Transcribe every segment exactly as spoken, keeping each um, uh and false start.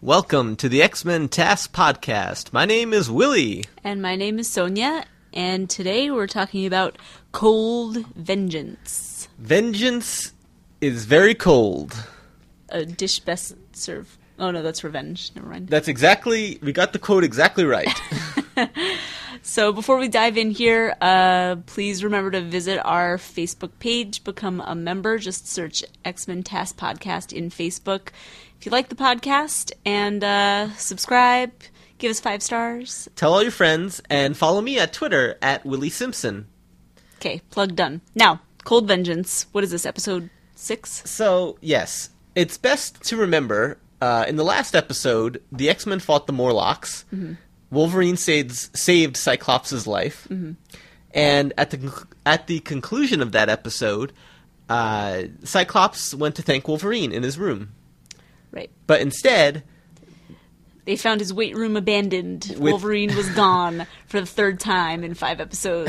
Welcome to the X-Men Task Podcast. My name is Willie. And my name is Sonia, and today we're talking about Cold Vengeance. Vengeance is very cold. A dish best served... Oh no, that's revenge. Never mind. That's exactly... We got the quote exactly right. So before we dive in here, uh, please remember to visit our Facebook page, become a member. Just search X-Men Task Podcast in Facebook if you like the podcast, and uh, subscribe, give us five stars. Tell all your friends, and follow me at Twitter at Willie Simpson. Okay, plug done. Now, Cold Vengeance. What is this, episode six? So, yes. It's best to remember, uh, in the last episode, the X-Men fought the Morlocks. Mm-hmm. Wolverine saved, saved Cyclops' life. Mm-hmm. And at the at the conclusion of that episode, uh, Cyclops went to thank Wolverine in his room. Right. But instead... They found his weight room abandoned. With... Wolverine was gone for the third time in five episodes.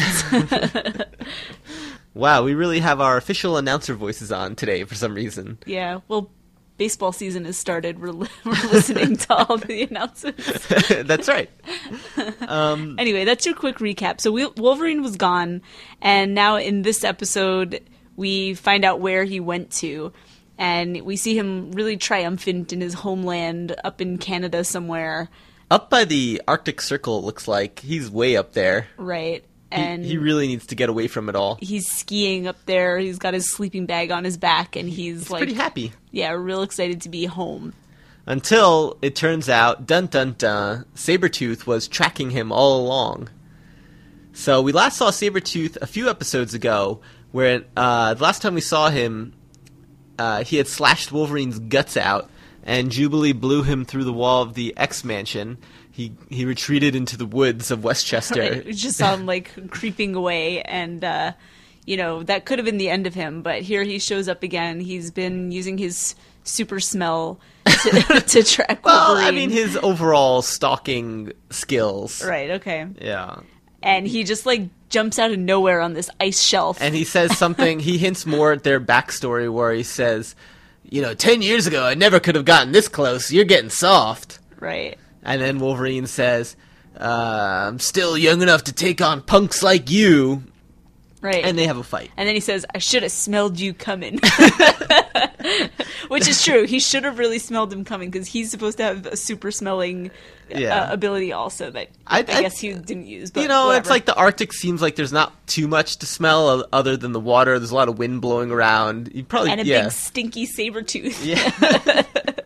Wow, we really have our official announcer voices on today for some reason. Yeah, well, baseball season has started. We're, li- we're listening to all the announcements. That's right. Um, anyway, that's your quick recap. So we- Wolverine was gone, and now in this episode, we find out where he went to. And we see him really triumphant in his homeland up in Canada somewhere. Up by the Arctic Circle, it looks like. He's way up there. Right. And he, he really needs to get away from it all. He's skiing up there. He's got his sleeping bag on his back, and he's, he's like... pretty happy. Yeah, real excited to be home. Until it turns out, dun dun dun, Sabretooth was tracking him all along. So we last saw Sabretooth a few episodes ago, where uh, the last time we saw him... Uh, he had slashed Wolverine's guts out, and Jubilee blew him through the wall of the X-Mansion. He he retreated into the woods of Westchester. Right. We just saw him, like, creeping away, and, uh, you know, that could have been the end of him, but here he shows up again. He's been using his super smell to, to track well, Wolverine. I mean, his overall stalking skills. Right, okay. Yeah. And he just, like, jumps out of nowhere on this ice shelf. And he says something, he hints more at their backstory where he says, you know, ten years ago I never could have gotten this close, you're getting soft. Right. And then Wolverine says, uh, I'm still young enough to take on punks like you. Right. And they have a fight. And then he says, I should have smelled you coming. Which is true. He should have really smelled him coming, because he's supposed to have a super smelling yeah. uh, ability also that I, I, I guess he didn't use. But you know, whatever. It's like the Arctic seems like there's not too much to smell other than the water. There's a lot of wind blowing around. You probably And a yeah. big stinky saber tooth. Yeah.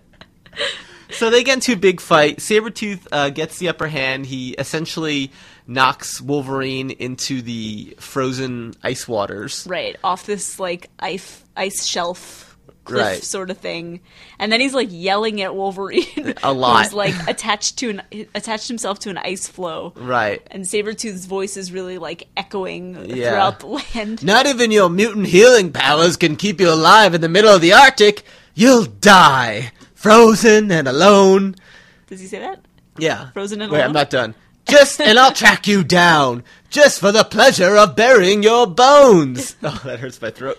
So they get into a big fight. Sabretooth uh, gets the upper hand. He essentially knocks Wolverine into the frozen ice waters. Right, off this, like, ice, ice shelf cliff right. sort of thing. And then he's, like, yelling at Wolverine. A lot. Who's, like, attached to an attached himself to an ice floe. Right. And Sabretooth's voice is really, like, echoing yeah. throughout the land. Not even your mutant healing powers can keep you alive in the middle of the Arctic. You'll die. Frozen and alone. Does he say that? Yeah. Frozen and Wait, alone? I'm not done. Just, and I'll track you down, just for the pleasure of burying your bones. Oh, that hurts my throat.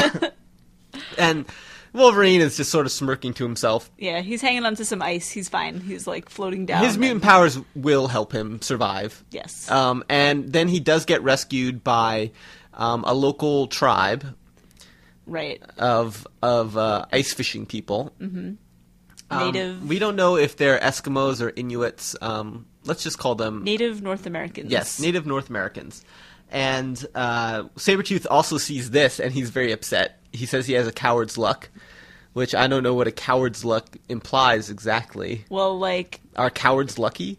And Wolverine is just sort of smirking to himself. Yeah, he's hanging onto some ice. He's fine. He's, like, floating down. His mutant and... powers will help him survive. Yes. Um, and then he does get rescued by um, a local tribe. Right. Of, of uh, ice fishing people. Mm-hmm. Um, Native. We don't know if they're Eskimos or Inuits. Um, let's just call them... Native North Americans. Yes, Native North Americans. And uh, Sabretooth also sees this, and he's very upset. He says he has a coward's luck, which I don't know what a coward's luck implies exactly. Well, like... Are cowards lucky?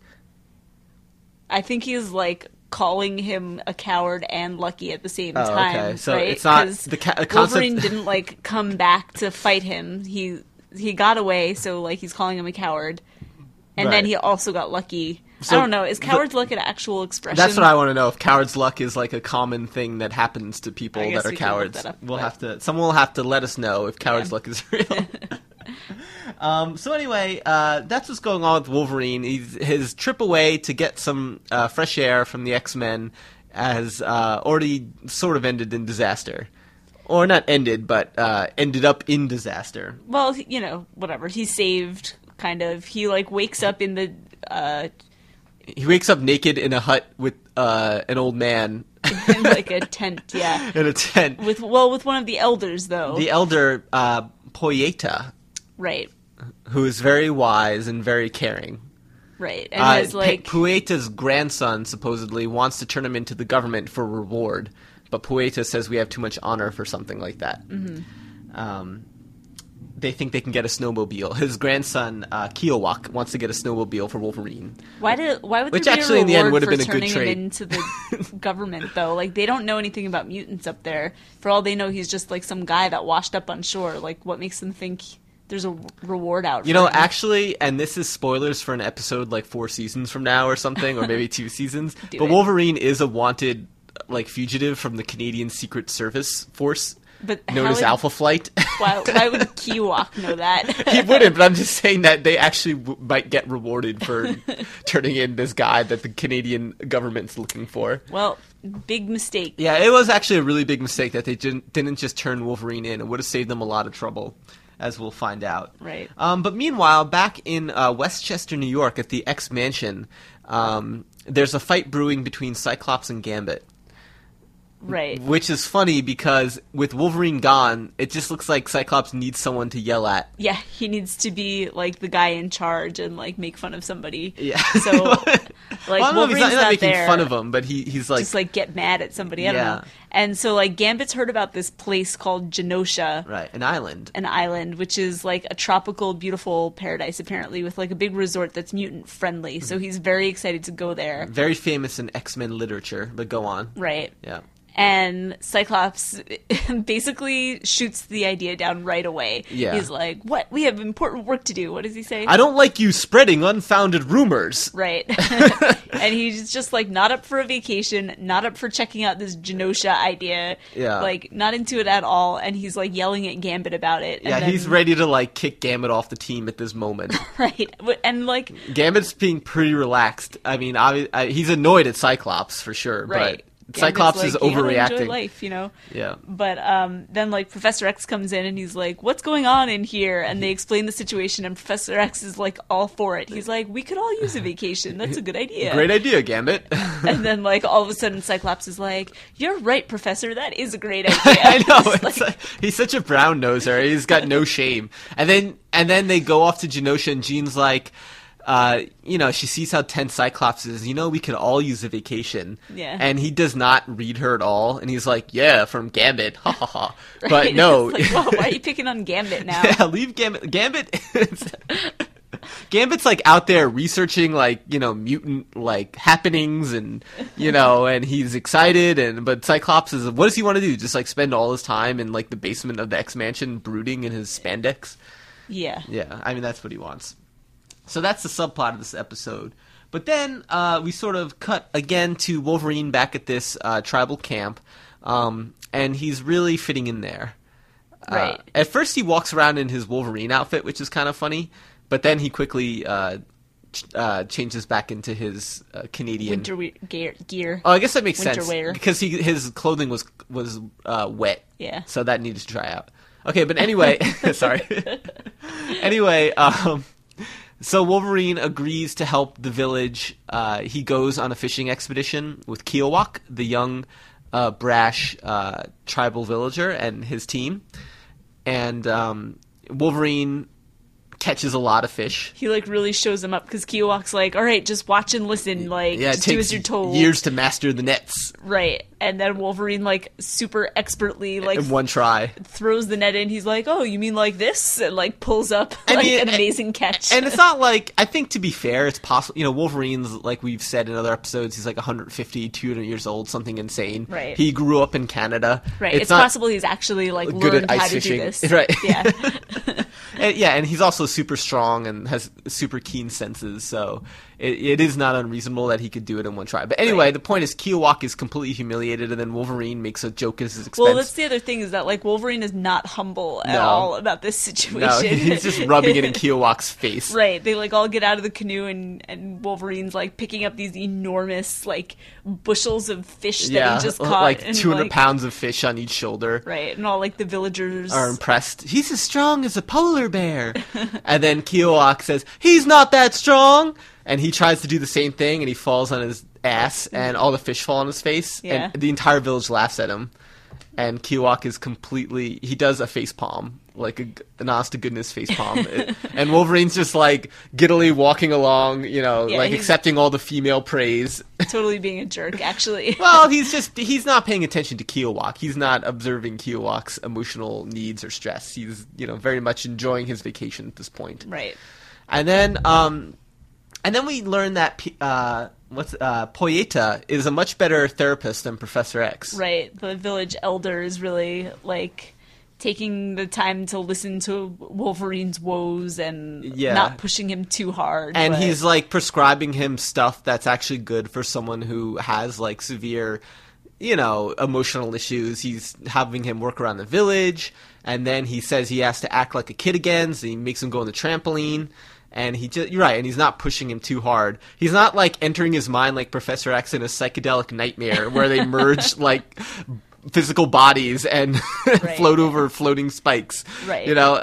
I think he's, like, calling him a coward and lucky at the same oh, time. Okay. So right? it's not... the ca- concept... Wolverine didn't, like, come back to fight him. He... He got away, so, like, he's calling him a coward. And right. then he also got lucky. So I don't know. Is coward's the, luck an actual expression? That's what I want to know. If coward's luck is, like, a common thing that happens to people I guess that are we can look cowards. that up, we'll but... have to... Someone will have to let us know if coward's Yeah. luck is real. um, so anyway, uh, that's what's going on with Wolverine. He's, his trip away to get some uh, fresh air from the X-Men has uh, already sort of ended in disaster. Or not ended, but uh, ended up in disaster. Well, you know, whatever. He saved kind of. He like wakes up in the uh, He wakes up naked in a hut with uh, an old man in like a tent, yeah. in a tent. With well, with one of the elders though. The elder uh, Poyeta, right, who is very wise and very caring. right, and Uh, has like P- Poyeta's grandson supposedly wants to turn him into the government for reward, but Poyeta says we have too much honor for something like that. Mm-hmm. Um, they think they can get a snowmobile. His grandson, uh, Kiowak, wants to get a snowmobile for Wolverine. why did why would Which there be actually a in the end reward would have for been a good turning trade. him into the government though? Like they don't know anything about mutants up there. For all they know, he's just like some guy that washed up on shore. Like what makes them think there's a reward out? You for know, him? actually, and this is spoilers for an episode like four seasons from now or something, or maybe two seasons, Do but it. Wolverine is a wanted like fugitive from the Canadian Secret Service force But known how as would- Alpha Flight. Why, why would Kiowak know that? He wouldn't, but I'm just saying that they actually w- might get rewarded for turning in this guy that the Canadian government's looking for. Well, big mistake. Yeah, it was actually a really big mistake that they didn't, didn't just turn Wolverine in. It would have saved them a lot of trouble, as we'll find out. Right. Um, but meanwhile, back in uh, Westchester, New York, at the X Mansion, um, there's a fight brewing between Cyclops and Gambit. Right. Which is funny because with Wolverine gone, it just looks like Cyclops needs someone to yell at. Yeah, he needs to be like the guy in charge and like make fun of somebody. Yeah. So like well, I don't know if he's Wolverine's not, he's not not making there. fun of him, but he, he's like, Just like get mad at somebody. I don't Yeah. know. And so like Gambit's heard about this place called Genosha, right, an island. an island, which is like a tropical, beautiful paradise apparently, with like a big resort that's mutant friendly. So he's very excited to go there. Very famous in X-Men literature, but go on. Right. Yeah. And Cyclops basically shoots the idea down right away. Yeah. He's like, "What? We have important work to do." What does he say? I don't like you spreading unfounded rumors. Right. And he's just like not up for a vacation, not up for checking out this Genosha idea. Yeah. Like not into it at all. And he's like yelling at Gambit about it. Yeah, and then, he's ready to like kick Gambit off the team at this moment. Right. And like, Gambit's being pretty relaxed. I mean, obvi- I, he's annoyed at Cyclops for sure, right. but Cyclops Gambit's is like, "You gotta enjoy overreacting. life, you know? Yeah. But um, then like Professor X comes in and he's like, "What's going on in here?" And they explain the situation, and Professor X is like all for it. He's like, "We could all use a vacation. That's a good idea." Great idea, Gambit. And then like all of a sudden Cyclops is like, "You're right, Professor. That is a great idea." I know. It's It's like- like- he's such a brown noser. He's got no shame. And then and then they go off to Genosha, and Jean's like, uh, you know, she sees how tense Cyclops is. You know, we could all use a vacation. Yeah. And he does not read her at all. And he's like, yeah, from Gambit. Ha ha ha. Right? But no. It's like, whoa, why are you picking on Gambit now? Yeah, leave Gambit. Gambit. Gambit's like out there researching like, you know, mutant like happenings and, you know, and he's excited and, but Cyclops is, what does he want to do? Just like spend all his time in like the basement of the X Mansion brooding in his spandex? Yeah. Yeah, I mean, that's what he wants. So that's the subplot of this episode. But then uh, we sort of cut again to Wolverine back at this uh, tribal camp, um, and he's really fitting in there. Right. Uh, at first, he walks around in his Wolverine outfit, which is kind of funny, but then he quickly uh, ch- uh, changes back into his uh, Canadian Winter we- gear. gear. Oh, I guess that makes winter sense wear. because he his clothing was was uh, wet. Yeah. So that needed to dry out. Okay, but anyway, sorry. Anyway, um, so Wolverine agrees to help the village. Uh, he goes on a fishing expedition with Kiowak, the young, uh, brash uh, tribal villager, and his team. And um, Wolverine catches a lot of fish. He like really shows him up because Kiowak's like, "All right, just watch and listen. Like, Yeah, it just do takes as you're told." years to master the nets Right. And then Wolverine like super expertly like in one try. throws the net in. He's like, "Oh, you mean like this?" And like pulls up I like mean, an amazing catch. And it's not like, I think to be fair, it's possible, you know, Wolverine's, like we've said in other episodes, he's like one hundred fifty, two hundred years old, something insane. Right. He grew up in Canada. right. It's, not possible he's actually like good learned at how ice to fishing. do this. Right. Yeah. And, yeah, and he's also super strong and has super keen senses, so it, it is not unreasonable that he could do it in one try. But anyway, Right. the point is Kiowak is completely humiliated, and then Wolverine makes a joke at his expense. Well, that's the other thing is that like Wolverine is not humble at No. all about this situation. no, he's just rubbing it in Kiowak's face. Right. They like all get out of the canoe and, and Wolverine's like picking up these enormous like bushels of fish that Yeah, he just caught. like and, two hundred like, pounds of fish on each shoulder. Right. And all like the villagers Are impressed. He's as strong as a polar bear. And then Kiowak says, he's not that strong. And he tries to do the same thing, and he falls on his ass, and all the fish fall on his face. Yeah. And the entire village laughs at him. And Kiowak is completely... He does a face palm, like a, an honest-to-goodness face palm. It, and Wolverine's just, like, giddily walking along, you know, Yeah, like, he's- accepting all the female praise. Totally being a jerk, actually. Well, he's just... He's not paying attention to Kiowak. He's not observing Kiowak's emotional needs or stress. He's, you know, very much enjoying his vacation at this point. Right. And then, um... And then we learn that... P- uh... What's uh, Poyeta is a much better therapist than Professor X. Right. The village elder is really, like, taking the time to listen to Wolverine's woes and Yeah. not pushing him too hard. And but- he's, like, prescribing him stuff that's actually good for someone who has, like, severe, you know, emotional issues. He's having him work around the village, and then he says he has to act like a kid again, so he makes him go on the trampoline. And he just, you're right, and he's not pushing him too hard. He's not, like, entering his mind like Professor X in a psychedelic nightmare where they merge, like, physical bodies and Right. float over floating spikes. Right. You know?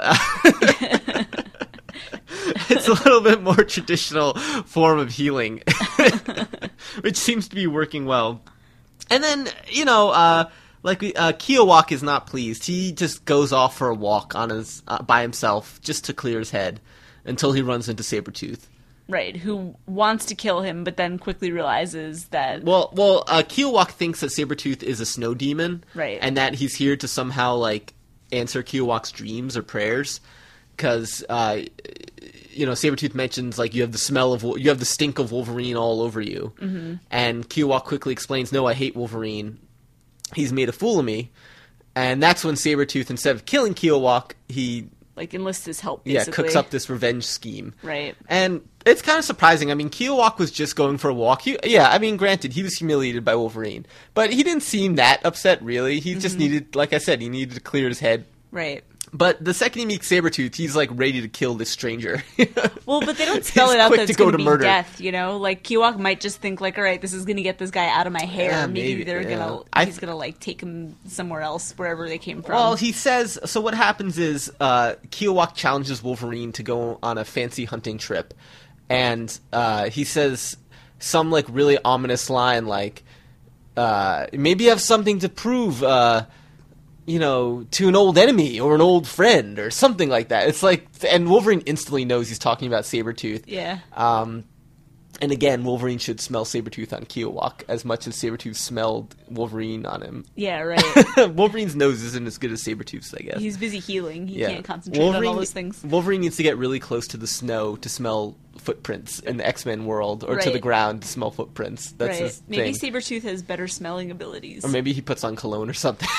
It's a little bit more traditional form of healing, which seems to be working well. And then, you know, uh, like, we, uh, Kiowak is not pleased. He just goes off for a walk on his uh, by himself just to clear his head. Until he runs into Sabretooth. Right, who wants to kill him, but then quickly realizes that... Well, well, uh, Kiowak thinks that Sabretooth is a snow demon. Right. And that he's here to somehow, like, answer Kiowak's dreams or prayers. Because, uh, you know, Sabretooth mentions, like, you have the smell of... You have the stink of Wolverine all over you. Mm-hmm. And Kiowak quickly explains, no, I hate Wolverine. He's made a fool of me. And that's when Sabretooth, instead of killing Kiowak, he... Like, enlists his help, Yeah, basically. cooks up this revenge scheme. Right. And it's kind of surprising. I mean, Kiowak was just going for a walk. He, yeah, I mean, granted, he was humiliated by Wolverine. But he didn't seem that upset, really. He just needed, like I said, he needed to clear his head. Right. But the second he meets Sabretooth, he's, like, ready to kill this stranger. Well, but they don't spell He's it out quick that to it's go going to to be murder. death, you know? Like, Kiowak might just think, like, all right, this is going to get this guy out of my hair. Yeah, maybe, maybe, they're yeah. gonna, I- he's going to, like, take him somewhere else, wherever they came from. Well, he says... So what happens is, uh, Kiowak challenges Wolverine to go on a fancy hunting trip. And uh, he says some, like, really ominous line, like, uh, maybe you have something to prove, uh... you know, to an old enemy or an old friend or something like that. It's like, and Wolverine instantly knows he's talking about Sabretooth. Yeah. Um, and again, Wolverine should smell Sabretooth on Kiowak as much as Sabretooth smelled Wolverine on him. Yeah, right. Wolverine's nose isn't as good as Sabretooth's, I guess. He's busy healing. He Yeah. can't concentrate on all those things. Wolverine needs to get really close to the snow to smell footprints in the X-Men world, or to Right. the ground to smell footprints. That's right. his Maybe thing. Sabretooth has better smelling abilities. Or maybe he puts on cologne or something.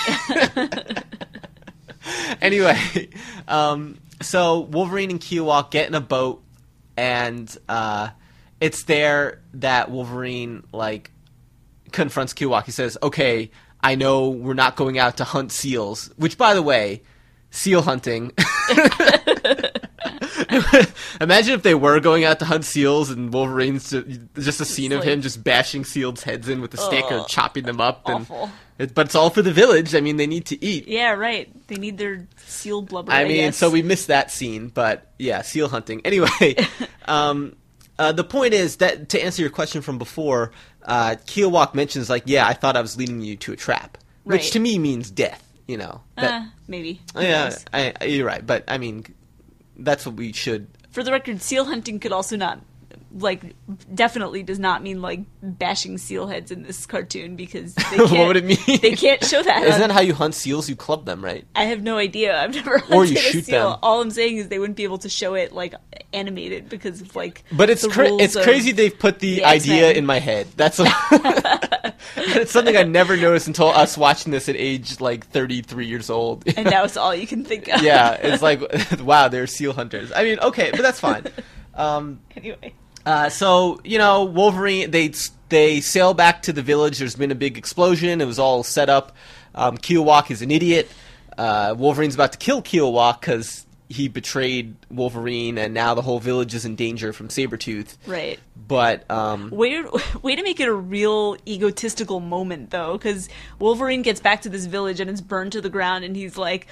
Anyway, um, so Wolverine and Kiowak get in a boat, and uh, it's there that Wolverine, like, confronts Kiowak. He says, okay, I know we're not going out to hunt seals, which, by the way, seal hunting... Imagine if they were going out to hunt seals and Wolverine's just, just a scene of like- him just bashing seals' heads in with a stick or Ugh. chopping them up. And Awful. it, but it's all for the village. I mean, they need to eat. Yeah, right. They need their seal blubber, I I mean, guess. so we missed that scene, but yeah, seal hunting. Anyway, um, uh, the point is that to answer your question from before, uh, Kiowak mentions, like, yeah, I thought I was leading you to a trap, which Right. to me means death, you know. That, Uh, maybe. Who yeah, knows? I, I, you're right, but I mean, that's what we should... For the record, seal hunting could also not, like, definitely does not mean, like, bashing seal heads in this cartoon, because they can't, What would it mean? They can't show that. Isn't that how you hunt seals? You club them, right? I have no idea. I've never hunted Or you a shoot seal. them. All I'm saying is they wouldn't be able to show it, like, animated because of, like, But it's the cra- rules it's of- crazy they've put the the idea X-Men. in my head. That's what it's something I never noticed until us watching this at age like thirty-three years old. And now it's all you can think of. Yeah, it's like, wow, they're seal hunters. I mean, okay, but that's fine. Um, Anyway. uh, so you know, Wolverine, they they sail back to the village. There's been a big explosion. It was all set up. Um, Kiowak is an idiot. Uh, Wolverine's about to kill Kiowak because he betrayed Wolverine, and now the whole village is in danger from Sabretooth. Right. But um, Way, way to make it a real egotistical moment, though, because Wolverine gets back to this village and it's burned to the ground, and he's like,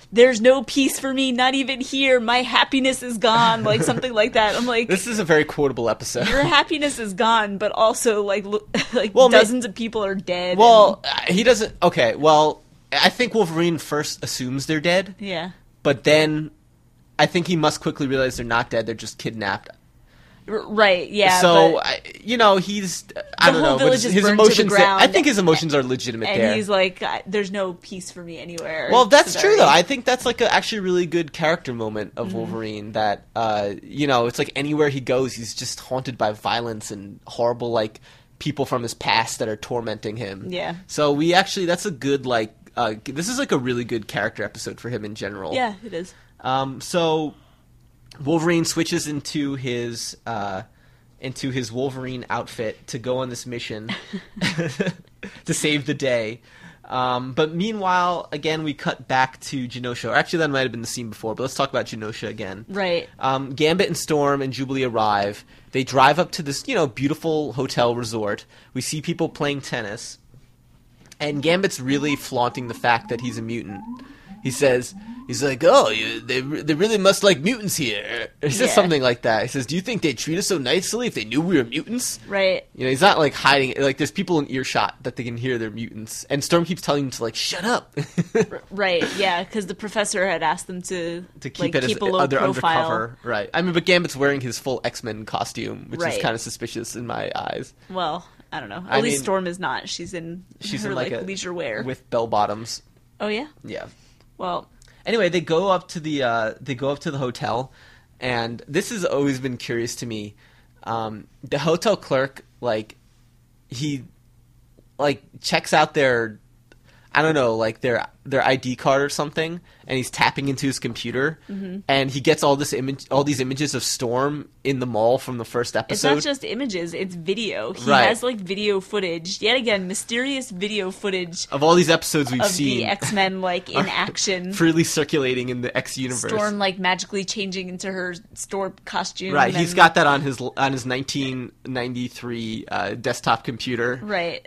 there's no peace for me, not even here. My happiness is gone, like something like that. I'm like, This is a very quotable episode. your happiness is gone, but also like lo- like Well, ma- dozens of people are dead. Well, uh, he doesn't. Okay, well, I think Wolverine first assumes they're dead, and, yeah, but then I think he must quickly realize they're not dead. They're just kidnapped. R- right, yeah. so but, I, you know, he's I don't whole know, but village his, is his burned to the emotions. ground, I think his emotions are legitimate and there. he's like, "I- there's no peace for me anywhere. Well, that's It's true very- though. I think that's like a actually really good character moment of Mm-hmm. Wolverine. That uh, you know, it's like anywhere he goes, he's just haunted by violence and horrible like people from his past that are tormenting him. Yeah. So we actually that's a good like uh, this is like a really good character episode for him in general. Yeah, it is. Um. So Wolverine switches into his uh, into his Wolverine outfit to go on this mission to save the day. Um, but meanwhile, again, we cut back to Genosha. Or actually, that might have been the scene before, but let's talk about Genosha again. Right. Um, Gambit and Storm and Jubilee arrive. They drive up to this, you know, beautiful hotel resort. We see people playing tennis. And Gambit's really flaunting the fact that he's a mutant. He says, he's like, oh, you, they they really must like mutants here. He says Yeah. something like that. He says, do you think they'd treat us so nicely if they knew we were mutants? Right. You know, he's not like hiding. Like, there's people in earshot that they can hear they're mutants. And Storm keeps telling him to, like, shut up. Right. Yeah, because the professor had asked them to to keep like, it keep as a low other profile. undercover. Right. I mean, but Gambit's wearing his full X-Men costume, which is Right. kind of suspicious in my eyes. Well, I don't know. At I least mean- Storm is not. She's in She's her in, like, like a- leisure wear. With bell bottoms. Oh yeah. Yeah. Well, Anyway, they go up to the uh, they go up to the hotel, and this has always been curious to me. Um, the hotel clerk, like, he, like, checks out their, I don't know, like their their I D card or something, and he's tapping into his computer, Mm-hmm. and he gets all this image, all these images of Storm in the mall from the first it's episode. not just images; it's video. He Right. has like video footage. Yet again, mysterious video footage of all these episodes we've of seen, the X Men like in action. freely circulating in the X universe. Storm like magically changing into her Storm costume. Right, he's and- got that on his on his nineteen ninety-three uh, desktop computer. Right.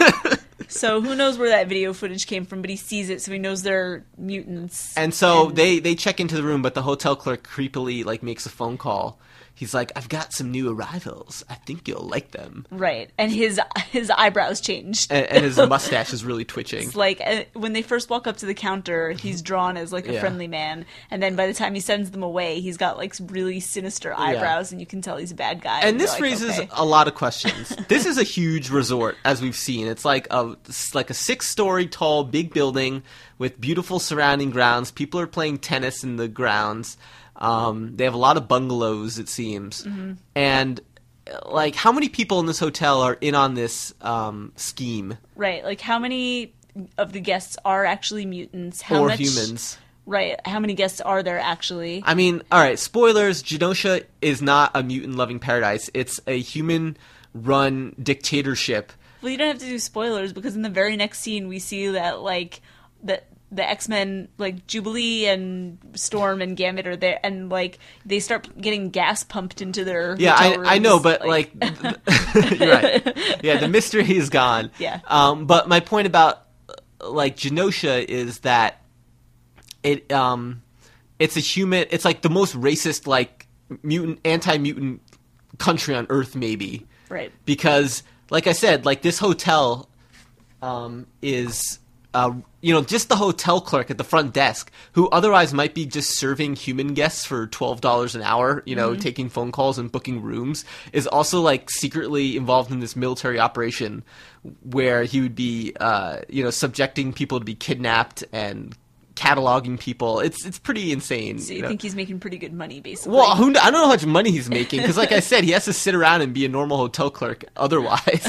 So who knows where that video footage came from, but he sees it, so he knows they're mutants. And so And- they, they check into the room, but the hotel clerk creepily like makes a phone call. He's like, "I've got some new arrivals. I think you'll like them." Right, and his his eyebrows changed. And, and his mustache is really twitching. It's like uh, when they first walk up to the counter, he's drawn as like a Yeah. friendly man, and then by the time he sends them away, he's got like really sinister eyebrows, and you can tell he's a bad guy. And you're this like, raises okay. a lot of questions. This is a huge resort, as we've seen. It's like a it's like a six-story tall, big building with beautiful surrounding grounds. People are playing tennis in the grounds. Um, they have a lot of bungalows, it seems. Mm-hmm. And like, how many people in this hotel are in on this um, scheme? right. Like how many of the guests are actually mutants? How or much, humans? Right. How many guests are there actually? I mean, all right. Spoilers: Genosha is not a mutant-loving paradise. It's a human-run dictatorship. Well, you don't have to do spoilers because in the very next scene we see that like the the X-Men like Jubilee and Storm and Gambit are there, and like they start getting gas pumped into their Yeah, hotel I, I know, rooms, but like, you're right. Yeah, the mystery is gone. Yeah. Um, but my point about like Genosha is that it um, it's a human. It's like the most racist, like mutant, anti-mutant country on Earth, maybe. right. Because, like I said, like this hotel um, is, uh, you know, just the hotel clerk at the front desk, who otherwise might be just serving human guests for twelve dollars an hour, you know, taking phone calls and booking rooms, is also like secretly involved in this military operation where he would be, uh, you know, subjecting people to be kidnapped and cataloging people. It's it's pretty insane. So you know? think he's making pretty good money, basically? Well, who, I don't know how much money he's making because, like I said, he has to sit around and be a normal hotel clerk otherwise.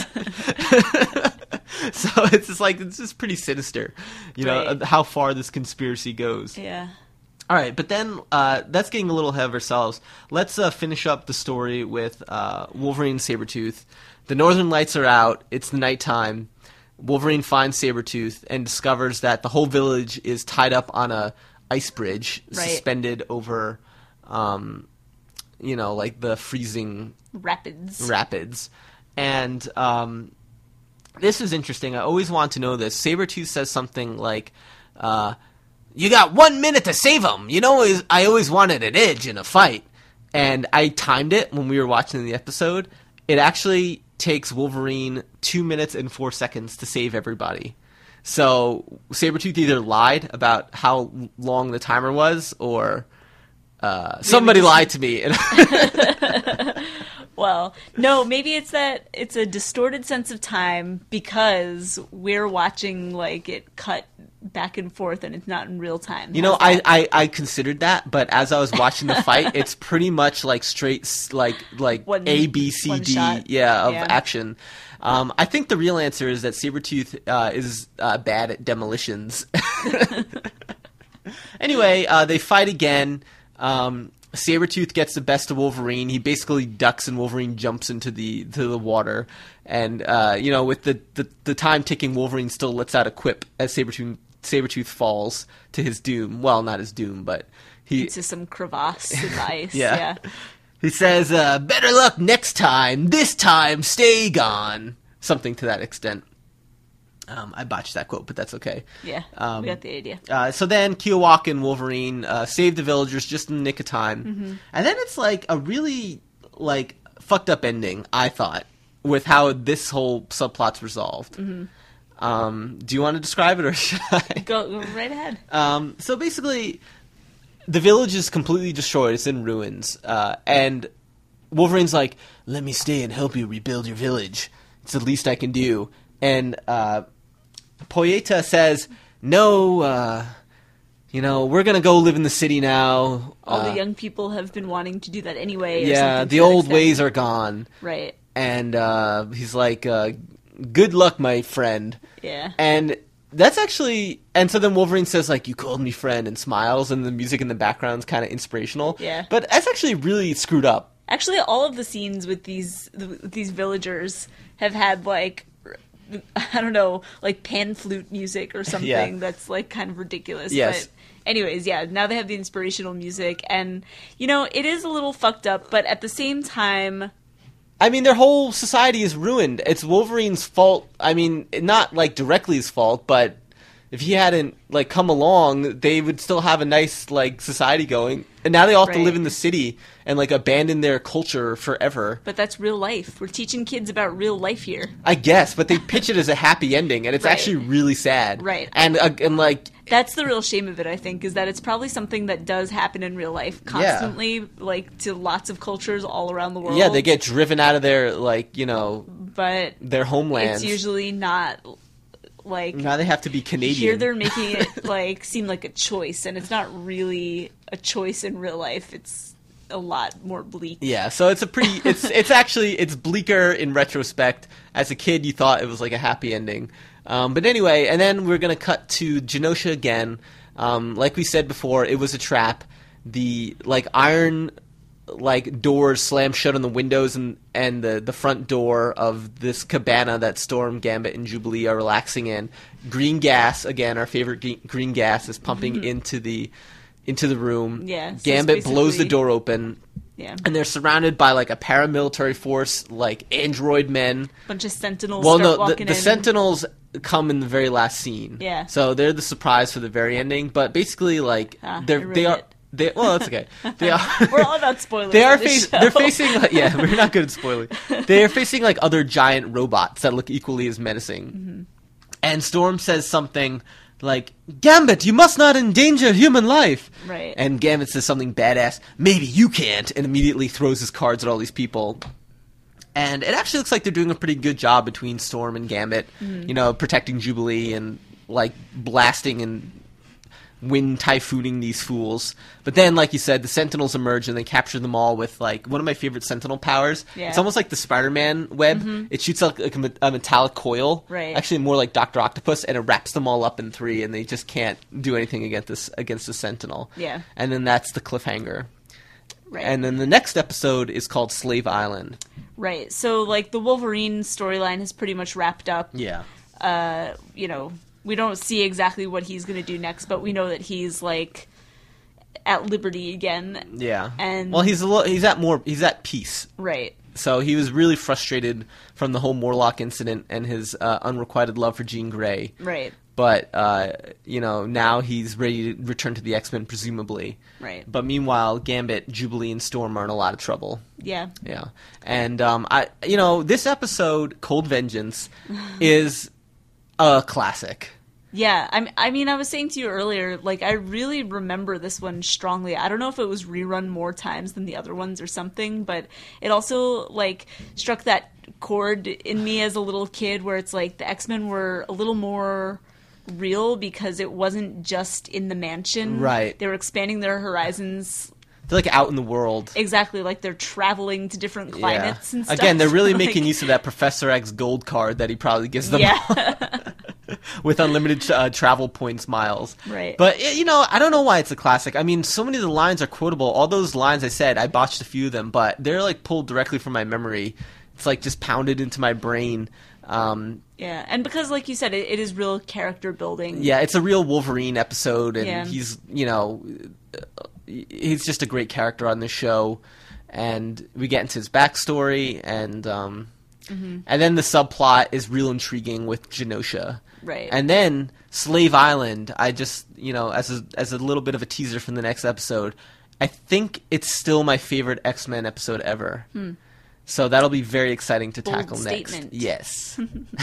So it's just like it's just pretty sinister, you know, Right. how far this conspiracy goes. yeah. All right, but then uh, that's getting a little ahead of ourselves. Let's uh, finish up the story with uh, Wolverine and Sabretooth. The northern lights are out. It's the nighttime. Wolverine finds Sabretooth and discovers that the whole village is tied up on a ice bridge Right. suspended over, um, you know, like the freezing Rapids. rapids. And um, this is interesting. I always want to know this. Sabretooth says something like, uh, you got one minute to save him. You know, I always wanted an edge in a fight. And I timed it when we were watching the episode. It actually takes Wolverine two minutes and four seconds to save everybody. So Sabretooth either lied about how long the timer was, or uh, somebody just lied to me. Well, no, maybe it's that it's a distorted sense of time because we're watching like it cut back and forth and it's not in real time. You know, I, I, I considered that, but as I was watching the fight, it's pretty much like straight, like like one, A, B, C, D, shot. yeah, of yeah. action. Um, I think the real answer is that Sabretooth uh, is uh, bad at demolitions. Anyway, uh, they fight again. Um, Sabretooth gets the best of Wolverine. He basically ducks and Wolverine jumps into the to the water. And, uh, you know, with the, the, the time ticking, Wolverine still lets out a quip as Sabretooth, Sabretooth falls to his doom. Well, not his doom, but he... Into some crevasse of ice, yeah. yeah. He says, uh, better luck next time. This time, stay gone. Something to that extent. Um, I botched that quote, but that's okay. Yeah, um, we got the idea. Uh, so then Kiowak and Wolverine uh, save the villagers just in the nick of time. Mm-hmm. And then it's like a really like fucked up ending, I thought, with how this whole subplot's resolved. Mm-hmm. Um, do you want to describe it, or should I? Go, go right ahead. Um, so basically, the village is completely destroyed. It's in ruins. Uh, and Wolverine's like, let me stay and help you rebuild your village. It's the least I can do. And uh, Poyeta says, no, uh, you know, we're going to go live in the city now. All uh, the young people have been wanting to do that anyway. Or yeah, something the to that old extent. ways are gone. Right. And uh, he's like, uh, good luck, my friend. Yeah. And that's actually... And so then Wolverine says, like, you called me friend, and smiles, and the music in the background's kind of inspirational. Yeah. But that's actually really screwed up. Actually, all of the scenes with these with these villagers have had, like... I don't know, like pan flute music or something Yeah. that's like kind of ridiculous. Yes. But anyways, yeah, now they have the inspirational music, and you know, it is a little fucked up, but at the same time, I mean, their whole society is ruined. It's Wolverine's fault. I mean, not like directly his fault, but if he hadn't like come along, they would still have a nice like society going. And now they all have to Right. live in the city and like abandon their culture forever. but that's real life. We're teaching kids about real life here. I guess, but they pitch it as a happy ending, and it's Right. actually really sad. Right. And uh, and like That's the real shame of it, I think, is that it's probably something that does happen in real life constantly, like to lots of cultures all around the world. yeah, they get driven out of their like you know but their homelands. it's usually not like Now they have to be Canadian. here they're making it like seem like a choice, and it's not really a choice in real life. It's a lot more bleak. Yeah, so it's a pretty it's it's actually it's bleaker in retrospect. As a kid you thought it was like a happy ending. Um, but anyway, and then we're gonna cut to Genosha again. Um, like we said before, it was a trap. The like iron like doors slam shut on the windows and, and the, the front door of this cabana that Storm, Gambit, and Jubilee are relaxing in. Green gas, again, our favorite green, green gas, is pumping Mm-hmm. into the into the room. Yeah, so Gambit it's blows the basically- door open. Yeah. And they're surrounded by like a paramilitary force, like android men. Bunch of sentinels Well, start no, the, walking the in. Sentinels come in the very last scene. Yeah. So they're the surprise for the very ending. But basically, like Ah, I they're ruined they are it. they well, that's okay. They are. We're all about spoilers. They are on this face, show. they're facing like, yeah, we're not good at spoiling. They are facing like other giant robots that look equally as menacing. Mm-hmm. And Storm says something like, "Gambit, you must not endanger human life." Right. And Gambit says something badass, "Maybe you can't," and immediately throws his cards at all these people. And it actually looks like they're doing a pretty good job between Storm and Gambit, Mm-hmm. you know, protecting Jubilee and like blasting and wind typhooning these fools. But then, like you said, the Sentinels emerge and they capture them all with like one of my favorite Sentinel powers. Yeah. It's almost like the Spider-Man web. It shoots like, like a, me- a metallic coil, Right. actually more like Doctor Octopus, and it wraps them all up in three, and they just can't do anything against this against the Sentinel. Yeah. And then that's the cliffhanger. Right. And then the next episode is called Slave Island. Right. So, like, the Wolverine storyline is pretty much wrapped up. Yeah. Uh, you know, we don't see exactly what he's going to do next, but we know that he's, like, at liberty again. Yeah. And- well, he's a lo- he's at more he's at peace. Right. So he was really frustrated from the whole Morlock incident and his uh, unrequited love for Jean Grey. Right. But, uh, you know, now he's ready to return to the X-Men, presumably. Right. But meanwhile, Gambit, Jubilee, and Storm are in a lot of trouble. Yeah. Yeah. And, um, I, you know, this episode, Cold Vengeance, is a classic. Yeah, I I mean, I was saying to you earlier, like, I really remember this one strongly. I don't know if it was rerun more times than the other ones or something, but it also, like, struck that chord in me as a little kid where it's like the X-Men were a little more real because it wasn't just in the mansion. Right. They were expanding their horizons. They're, like, out in the world. Exactly, like they're traveling to different climates yeah. and stuff. Again, they're really like, making use of that Professor X gold card that he probably gives them. Yeah. With unlimited uh, travel points miles. Right. But, you know, I don't know why it's a classic. I mean, so many of the lines are quotable. All those lines I said, I botched a few of them, but they're, like, pulled directly from my memory. It's, like, just pounded into my brain. Um, yeah, and because, like you said, it, it is real character building. yeah, it's a real Wolverine episode, and Yeah. he's, you know, he's just a great character on this show. And we get into his backstory, and... Um, Mm-hmm. And then the subplot is real intriguing with Genosha. Right. And then Slave Island, I just, you know, as a, as a little bit of a teaser from the next episode, I think it's still my favorite X-Men episode ever. Hmm. So that'll be very exciting to Bold tackle statement. next. Yes.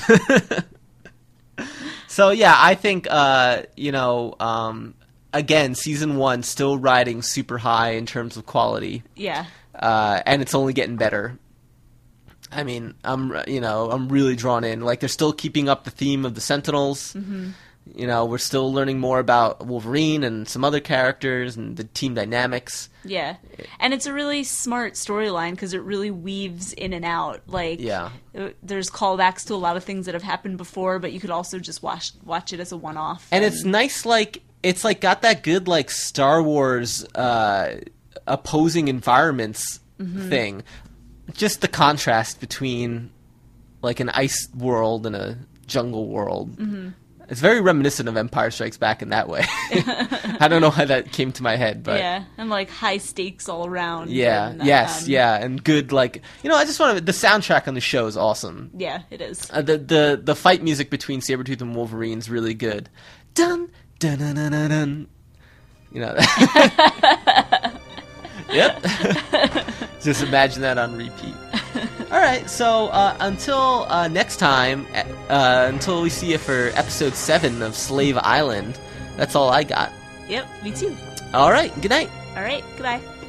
So, yeah, I think, uh, you know, um, again, season one still riding super high in terms of quality. Yeah. Uh, and it's only getting better. I mean, I'm you know I'm really drawn in. Like, they're still keeping up the theme of the Sentinels. Mm-hmm. You know, we're still learning more about Wolverine and some other characters and the team dynamics. Yeah, and it's a really smart storyline because it really weaves in and out. Like, yeah. there's callbacks to a lot of things that have happened before, but you could also just watch watch it as a one-off. And, and it's nice, like it's like got that good like Star Wars uh, opposing environments mm-hmm. thing. Just the contrast between, like, an ice world and a jungle world. Mm-hmm. It's very reminiscent of Empire Strikes Back in that way. I don't know how that came to my head, but... Yeah, and, like, high stakes all around. Yeah, and, yes, um, yeah, and good, like... You know, I just want to... The soundtrack on the show is awesome. Yeah, it is. Uh, the, the, the fight music between Sabretooth and Wolverine is really good. Dun, dun, dun, dun, dun, dun. You know... Yep. Just imagine that on repeat. All right, so uh, until uh, next time, uh, until we see you for episode seven of Slave Island, that's all I got. Yep, me too. All right, good night. All right, goodbye.